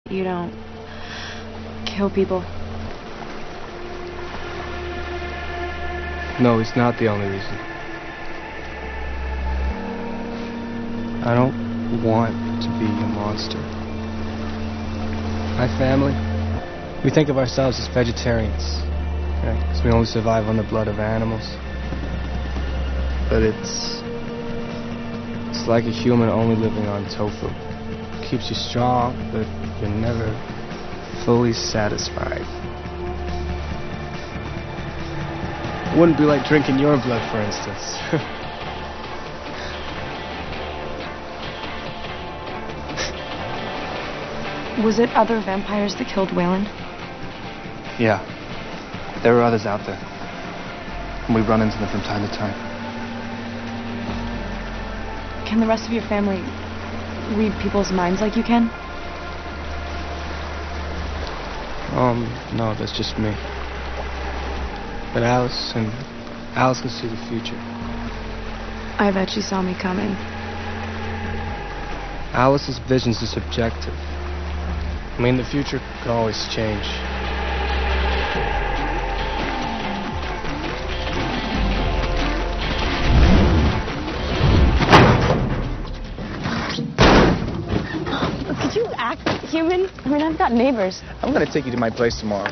You don't kill people. No, it's not the only reason. I don't want to be a monster. My family, we think of ourselves as vegetarians, right? Because we only survive on the blood of animals. But it's like a human only living on tofu. It keeps you strong, but you're never fully satisfied. It wouldn't be like drinking your blood, for instance. Was it other vampires that killed Wayland? Yeah. There are others out there. And we run into them from time to time. Can the rest of your family read people's minds like you can? No, that's just me. But Alice can see the future. I bet she saw me coming. Alice's visions are subjective. I mean, the future can always change. Could you act human? I mean, I've got neighbors. I'm gonna take you to my place tomorrow.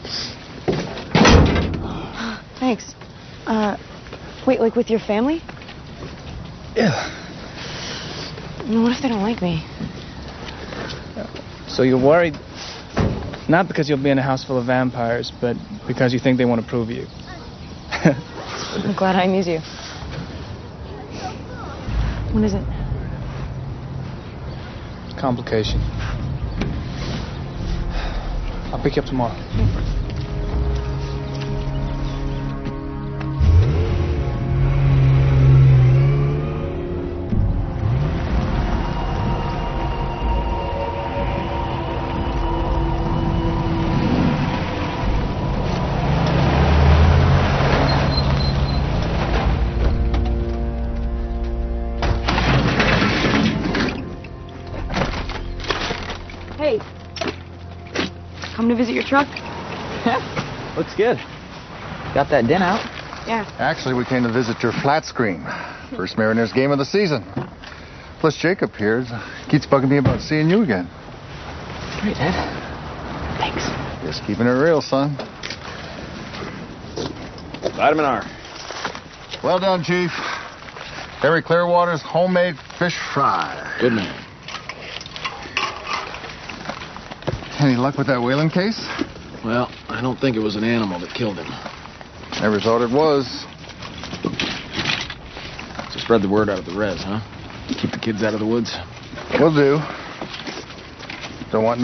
Thanks. Wait, like with your family? Yeah. What if they don't like me? So you're worried, not because you'll be in a house full of vampires, but because you think they won't approve of you. I'm glad I amuse you. What is it? Complication. I'll pick you up tomorrow. Hey. Come to visit your truck? Looks good. Got that dent out? Yeah. Actually, we came to visit your flat screen. First Mariners game of the season. Plus, Jacob here keeps bugging me about seeing you again. Great, Ed. Thanks. Just keeping it real, son. Vitamin R. Well done, Chief. Harry Clearwater's homemade fish fry. Good man. Any luck with that Wayland case? Well, I don't think it was an animal that killed him. Never thought it was. So spread the word out of the res, huh? Keep the kids out of the woods. Will do. Don't want